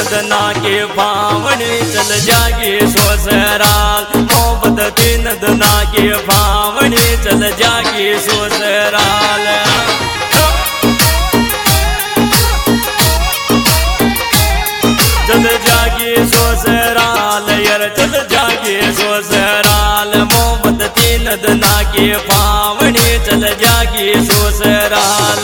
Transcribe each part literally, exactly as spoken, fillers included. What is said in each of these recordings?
नदना के भावने चल जागे ससुराल। मोहब्बत के नदना के भावने चल जागे ससुराल। चल जागे ससुराल यार चल जागे ससुराल। मोहब्बत के नदना के भावने चल जागे ससुराल।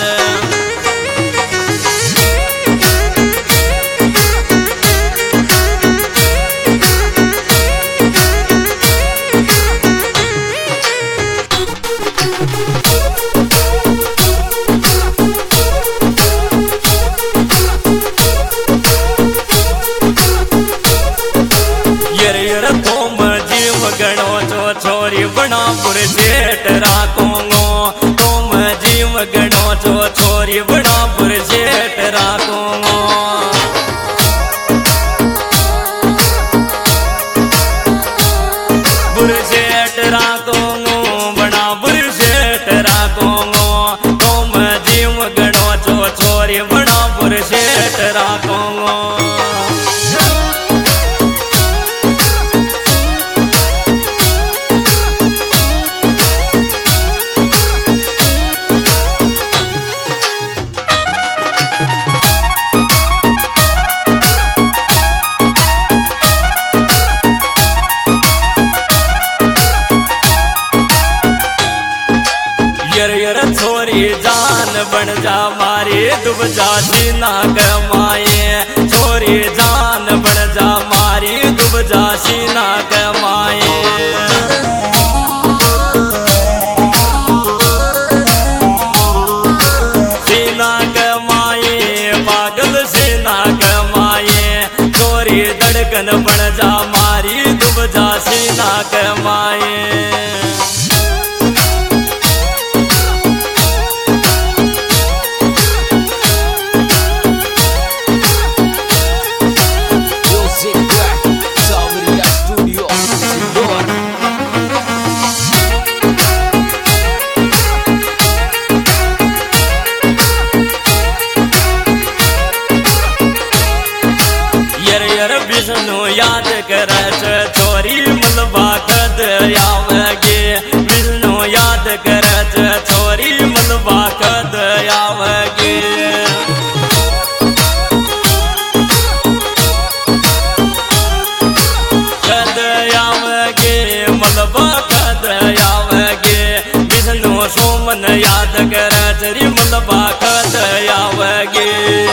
छोरी बना पुर सेठ राखूंगो तुम जीव गणो छो छोरी बना पुर सेठ राखूंगो। पुर सेठ राखूंगो बना पुर सेठ राखूंगो तुम जीव गणो छो छोरी बना पुर सेठ राखूंगो। छोरी जान बन जा मारी डूब जा सीना कमाए। छोरी जान बन जा मारी डूब जा सीना कमाए। सीना कमाए पागल सीना कमाए। छोरी धड़कन बन जा मारी डूब जा सीना कमाए। विष्णु याद कर छोरी मलबा कद आवगे। विष्णु याद कर छोरी मलबा कद आवगे। कद आवगे मलबा कद आवगे। विष्णु सोमन याद कर छोरी मलबा कद आवगे।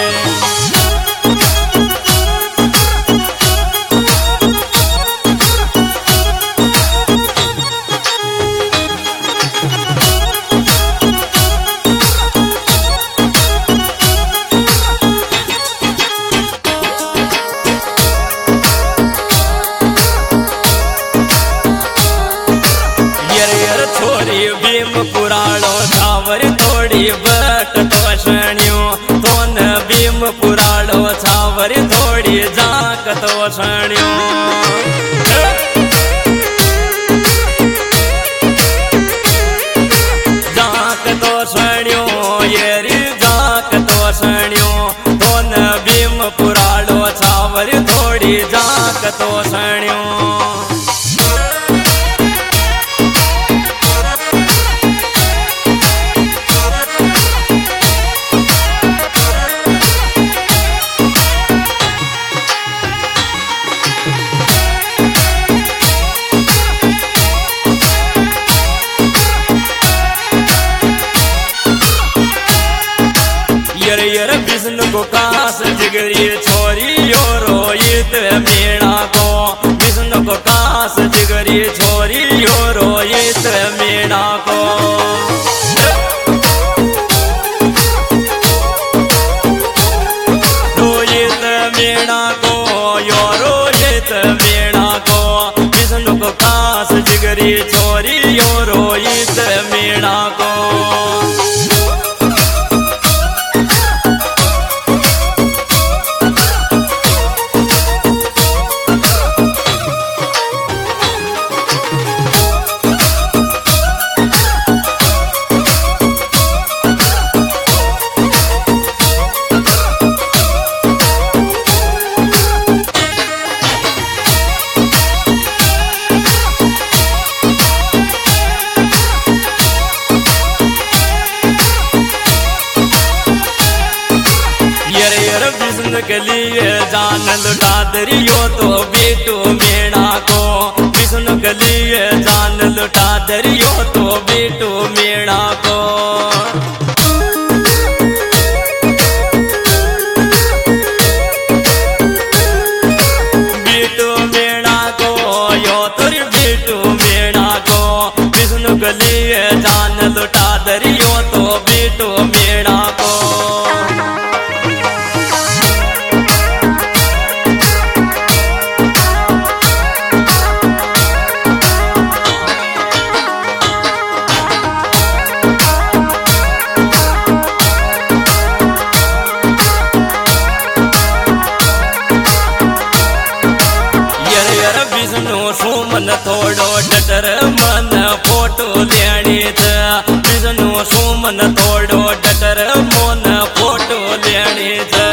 छोरी भीम पुराणो छावर थोड़ी बट तोषण्यो। तोन भीम पुराणो छावर थोड़ी जाक तोषण्यो। जाक तोषण्यो येरी जाक तोषण्यो। तोन भीम पुराणो छावर थोड़ी जाक तोषण्यो। विष्णु को कास जिगरी छोरी यो रोहित मीणा को। विष्णु को कास जिगरी छोरी यो रोहित मीणा को। रोहित मीणा को यो रोहित मीणा को। विष्णु को कास जिगरी छोरी यो रोहित मीणा को। के लिए जान लुटा दरियो तो बेटू मेरा को विष्णु के लिए जान लुटा दरियो तो बेटू मेरा को बेटू मेरा को यो तुर बेटू मेरा को विष्णु के लिए जान लुटा दरियो तो बेटू मेरा को मन थोड़ो डटर मन फोटो लेनी थ विष्णु सुमन थोड़ो डटर मन फोटो लेनी थ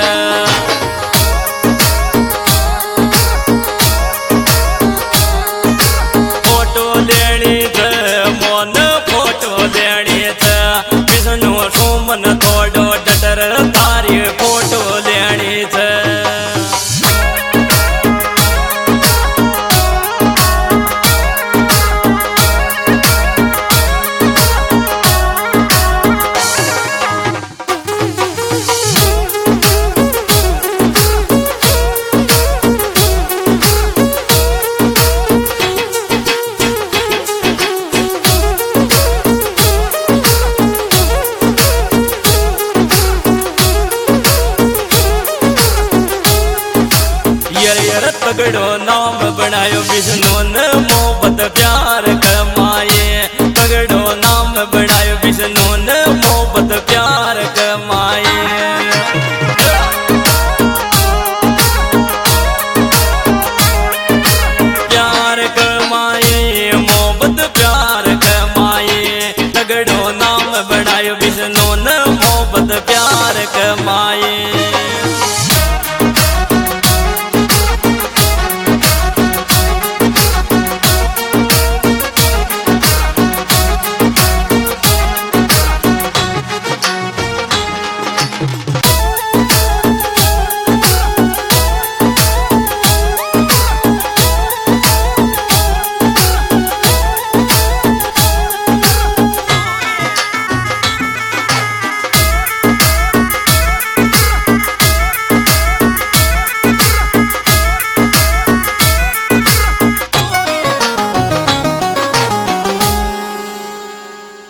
फोटो लेनी थ मन फोटो लेनी थ विष्णु सुमन थोड़ो डटर तारी फोटो लेनी थ तगड़ो नाम बनायो विष्णु ने